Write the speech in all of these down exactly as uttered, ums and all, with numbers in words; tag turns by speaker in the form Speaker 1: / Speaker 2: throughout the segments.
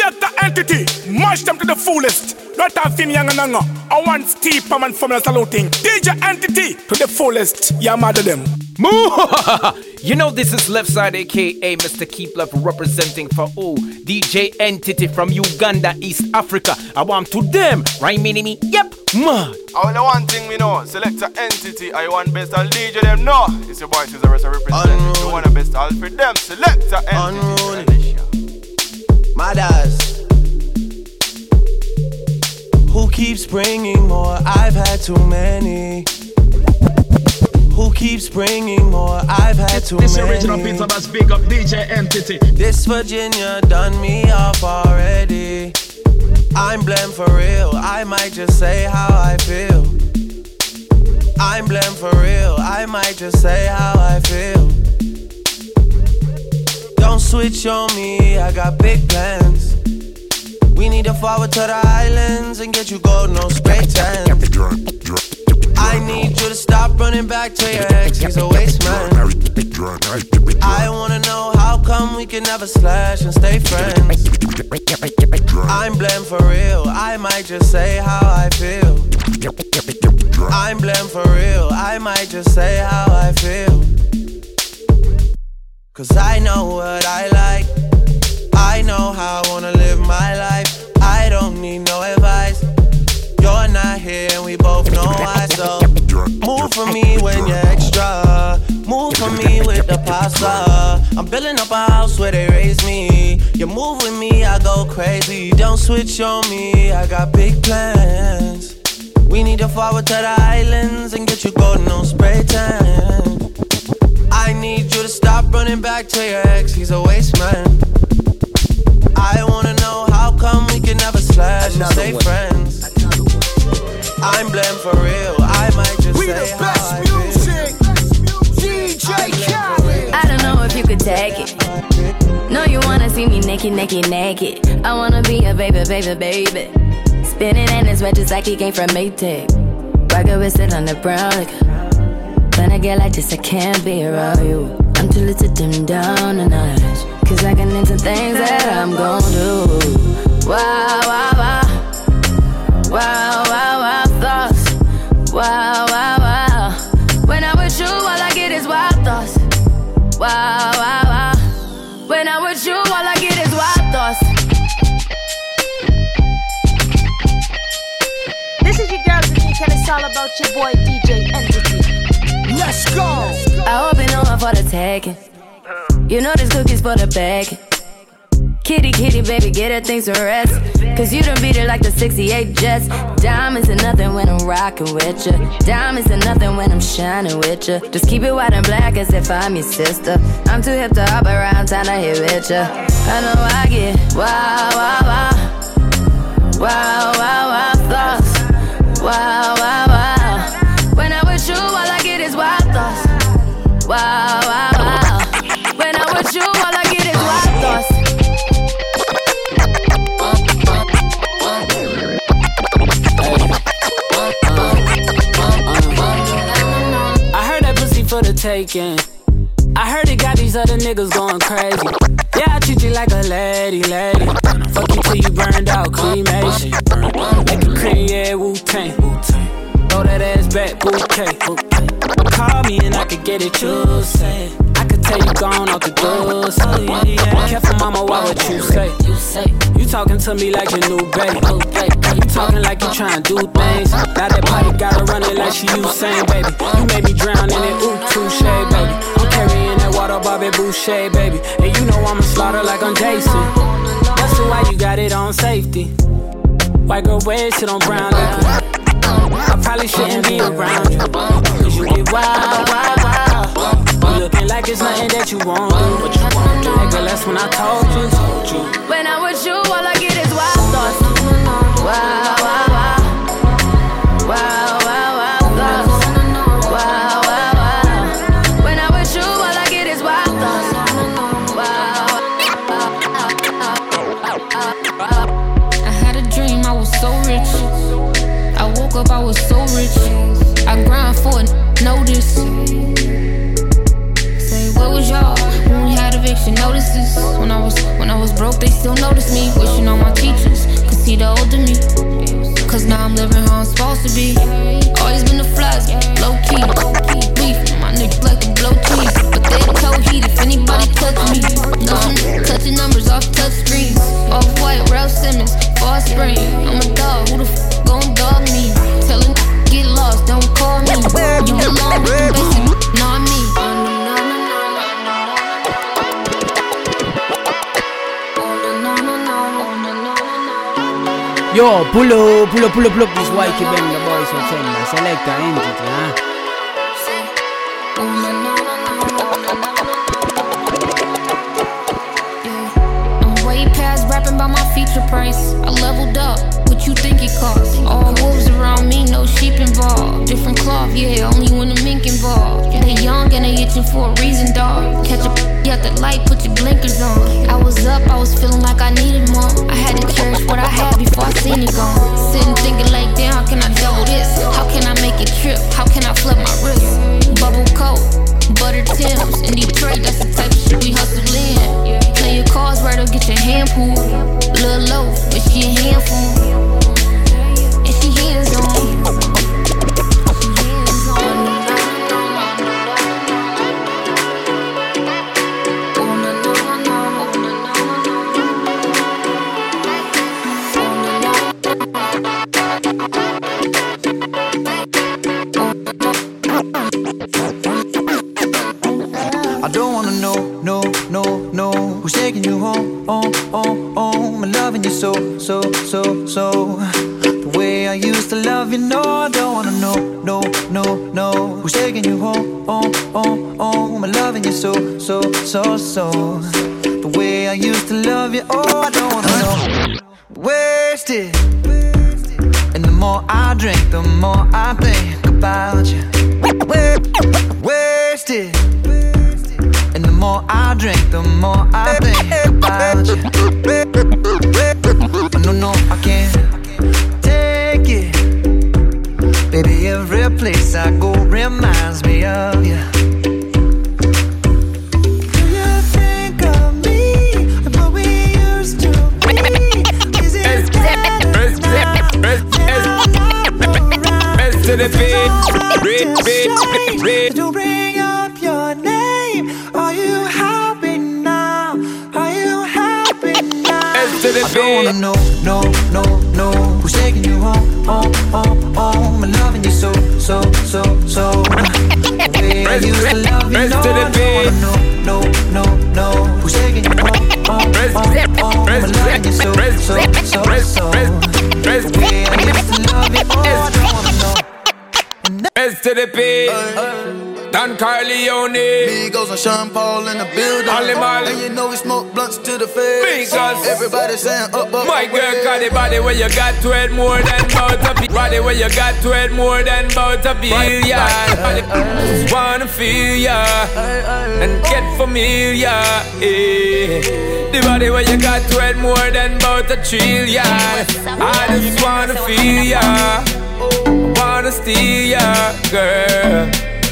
Speaker 1: Selector Entity, mash them to the fullest. Not have Finn Yang and Nanga. I want Steve Pam and Formula saluting. D J Entity to the fullest. Yeah, mad at them.
Speaker 2: You know this is Leftside aka Mister Keep Love representing for all D J Entity from Uganda, East Africa. I want to them, right mini me? Yep, mad.
Speaker 3: Only one thing we know, Selector Entity, I want best all D J them know. It's your boy Cesar representing. You want the best all for them, Selector Entity.
Speaker 4: Madas. Who keeps bringing more? I've had too many. Who keeps bringing more? I've had too
Speaker 5: this
Speaker 4: many.
Speaker 5: This original Pizza Bus, big up D J Entity.
Speaker 4: This Virginia done me off already. I'm blamed for real. I might just say how I feel. I'm blamed for real. I might just say how I feel. Don't switch on me. I got big plans. We need to forward to the islands and get you gold, no spray tan. I need you to stop running back to your ex, he's a waste man. I wanna know how come we can never slash and stay friends. I'm blamed for real, I might just say how I feel. I'm blamed for real, I might just say how I feel. Cause I know what I like, I know how I wanna live my life. I don't need no advice. You're not here and we both know why. So move for me when you're extra. Move for me with the pasta. I'm building up a house where they raise me. You move with me, I go crazy. Don't switch on me, I got big plans. We need to forward to the islands and get you golden on spray tan. I need you to stop running back to your ex, he's a waste man. I wanna know how come we can never slash and stay friends. I'm blamed for real, I might just
Speaker 1: we
Speaker 4: say
Speaker 1: the
Speaker 4: how
Speaker 1: best
Speaker 4: I
Speaker 1: music. D J Khaled.
Speaker 6: I don't know if you could take it. No, you wanna see me naked, naked, naked. I wanna be a baby, baby, baby. Spinning in his red just like he came from Maytag. Rocket with it on the brown like. When I get like this, I can't be around you. I'm too little to dim down a notch. Cause I can into things that I'm gon' do. Wow, wow, wow. Wow, wow, wow, thoughts. Wow, wow, wow. When I'm with you, all I get is wild thoughts. Wow, wow, wow. When I'm with you, all I get is wild thoughts.
Speaker 7: This is your girls and you, and it's all about your boy D J Entity.
Speaker 1: Let's go.
Speaker 6: I hope you know I'm for the taking. You know this cookie's for the bag. Kitty, kitty, baby, get her things to rest. Cause you done beat it like the sixty-eight Jets. Diamonds are nothing when I'm rockin' with ya. Diamonds are nothing when I'm shining with ya. Just keep it white and black as if I'm your sister. I'm too hip to hop around, time to hit with ya. I know I get wow, wow, wow. Wow, wow, wow, thoughts. Wow, wow, wow. When I'm with you, all I get is wild thoughts. Wow, wow, wow. When I'm with you, all I get is wild thoughts.
Speaker 8: I heard that pussy for the taking. I heard it got these other niggas going crazy. Yeah, I treat you like a lady, lady. Fuck you till you burned out, cremation. Make a cream, yeah, Wu-Tang. Throw that ass back, bouquet. Call me and I could get it, you say. I could tell you gone off the doors. Oh, yeah, yeah. Careful, mama, what would you say? You say you talking to me like your new baby. You talking like you trying to do things. Now that party got her running like she Usain, baby. You made me drown in it, ooh, touche, baby. I'm carrying that water, Bobby Boucher, baby. And you know I'ma slaughter like I'm Jason. That's the why you got it on safety. White girl wear shit on brown liquor. I probably shouldn't be around you, cause you get wild, wild, wild. You looking like it's nothing that you won't do, but you won't do. Nigga, that's when I told you, told you.
Speaker 6: When I'm with you, all I get is wild thoughts. Wow, wow, wow. Wow, wow, wow, thoughts. Wow, wow, wow. When I'm with you, all I get is wild thoughts. Wow.
Speaker 9: I had a dream, I was so rich. I woke up, I was so rich. I grind for a notice. Say, where was y'all when we had a eviction notices. When I was when I was broke, they still noticed me. Wishing on my teachers could see the older me. Cause now I'm living how I'm supposed to be. Always been the flies, low key. Beef, my niggas like to blow cheese. But they toe heat if anybody touch me. Nothing, touching numbers off touch screens. Off white, Ralph Simmons, fall spring. I'm a dog, who the f gon' dog me? Tellin' get lost, don't call me. You belong with the basic, not me.
Speaker 10: Yo, pull up, pull up, pull up, pull up this white kid bang the boys from Chenda. Select the entity, huh?
Speaker 9: I'm way past rapping about my feature price. I leveled up, what you think it costs? All wolves around me, no sheep involved. Different cloth, yeah, only when the mink involved. They young and they itching for a reason, dog. Catch a at the light, put your blinkers on. I was up, I was feeling like I needed more. I had to cherish what I had before I seen it gone. Sitting thinking like, damn, how can I double this? How can I make it trip? How can I flip my wrist? Bubble coat, butter Timbs. In Detroit, that's the type of shit we hustle in. Play your cards right or get your hand pulled. Lil' loaf, but she a handful. And she hands on.
Speaker 11: I don't wanna know, no, no, no, who's taking you home, oh, oh, oh. I'm loving you so, so, so, so. The way I used to love you, no, I don't wanna know, no, no, no, who's taking you home, oh, oh, oh. I'm loving you so, so, so, so. The way I used to love you, oh, I don't wanna know. Wasted. And the more I drink, the more I think about you. Wasted. And the more I drink, the more I think about you. No, no, I can't take it. Baby, every place I go reminds me of you. Do you think of me and what we used to be? Is it better now?
Speaker 2: To the beat, beat, beat, beat.
Speaker 11: To bring up your name. Are you happy now? Are you happy now?
Speaker 2: To the
Speaker 11: I don't wanna know, no, no, no, who's taking you home, oh, oh, oh. I'm loving you so, so, so, so. The way I used to love you, no, I don't wanna know, no, no, no, who's taking you home, oh, oh, oh. I'm loving you so, so, so, so. The way I used to love you, oh, I don't wanna know.
Speaker 2: S to the P, Don Corleone,
Speaker 12: Migos and Sean Paul in the building.
Speaker 2: Holly Molly.
Speaker 12: And you know we smoke blunts to the face.
Speaker 2: Migos.
Speaker 12: Everybody saying up, up.
Speaker 2: My girl got the body where you got to it more than bout a billion. Body where you got to it more than bout a billion. Just wanna feel ya and get familiar. Eh. The body where you got to it more than bout a trillion. I just wanna feel ya, wanna steal ya, girl.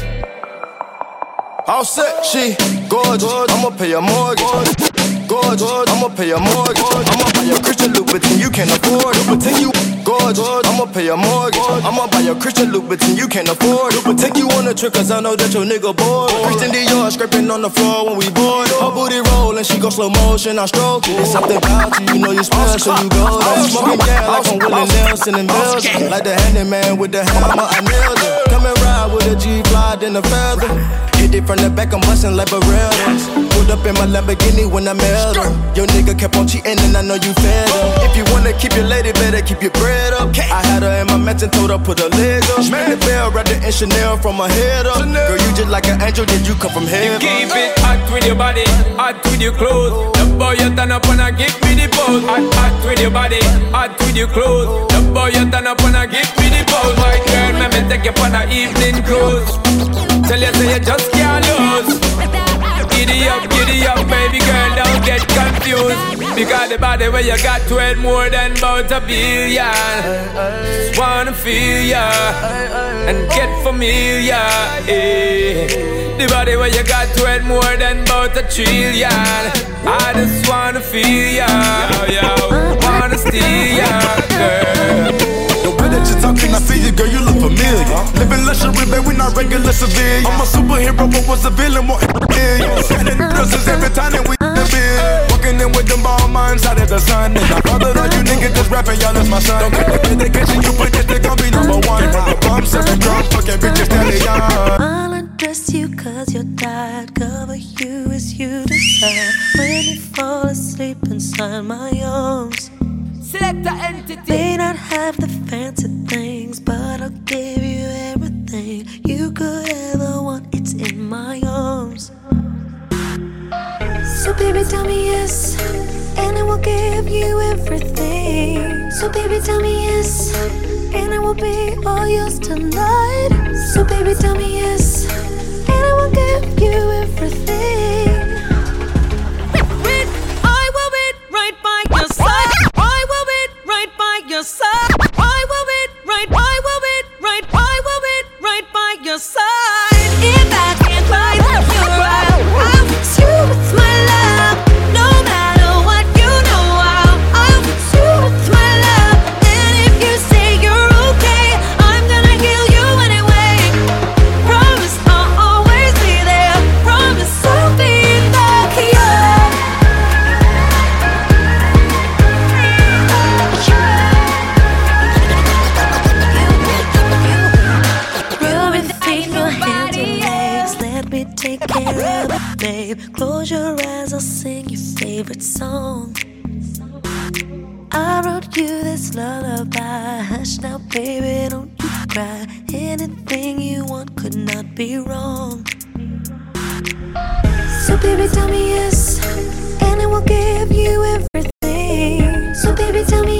Speaker 3: All set, she gorgeous. I'ma pay a mortgage. Gorgeous. I'ma pay a mortgage. I'ma buy a Christian Louboutin you can't afford. Louboutin you gorgeous. I'ma pay a mortgage. I'ma buy a Christian Louboutin you can't afford. Louboutin you on a trip cause I know that your nigga bored. Christian Dior scraping on the floor when we bored. Her booty rollin', she go slow motion, I stroke it. It's something about you, you know you special, you go there. Smoking gas like I'm Willie Nelson in Belgium. Like the handyman with the hammer, I nailed it. Come and ride with a G-Fly and a feather. Hit it from the back, I'm bustin' like Barrett's. Pulled up in my Lamborghini when I met her. Your nigga kept on cheating and I know you fed her. If you wanna keep your lady, better keep your bread up. I had her in my mansion, told her put her leg up. Spin the bell, wrapped it in Chanel from her head up. Girl, you just like an angel, did you come from heaven?
Speaker 2: You keep it hot with your body, hot with your clothes. The boy you turn up and I give me the pose. Hot, hot with your body, hot with your clothes. The boy you turn up and I give me the pose. My girl, let me take you on a evening cruise. Tell you say you just can't lose. Giddy up, giddy up, baby girl, don't get confused. Because the body where you got to it more than about a billion. Just wanna feel ya and get familiar. Eh.
Speaker 13: The body where you got worth more than about a trillion. I just wanna feel ya, yo, wanna steal ya, girl.
Speaker 14: The way that you're talking, I see you, girl, you look familiar. Living luxury, babe, we not regular civilians. I'm a superhero, but was a villain, more millions. And the niggas every time that we in the bed. Walking in with them ball minds out of the sun. And I bothered all you niggas just rapping, y'all is my son. Don't get the dedication, you put this, they gon' be number one. I'm seven drunk, fucking bitches, standing young.
Speaker 15: I'll undress you cause you're tired. Cover you as you decide. When you fall asleep inside my arms.
Speaker 16: Select the entity.
Speaker 15: May not have the fancy things, but I'll give you everything you could ever want. It's in my arms. So baby, tell me yes, and I will give you everything. So baby, tell me yes, and I will be all yours tonight. So baby, tell me yes, and I will give you everything. Wait, I will be right by your side. I will be right by your side. I will be right. I will be right. I will be right by your side. If I can't find you right, I'll fix you with my love. No matter what, you know I'll, I'll fix you with my love. And if you say you're okay, I'm gonna heal you anyway. Promise I'll always be there. Promise I'll be there. Yeah. Rub your feet, your hands and legs. Let me take care of it, babe. Close your eyes, I'll sing your favorite song. I wrote you this lullaby. Hush now, baby, don't you cry. Anything you want could not be wrong. So baby, tell me yes, and I will give you everything. So baby, tell me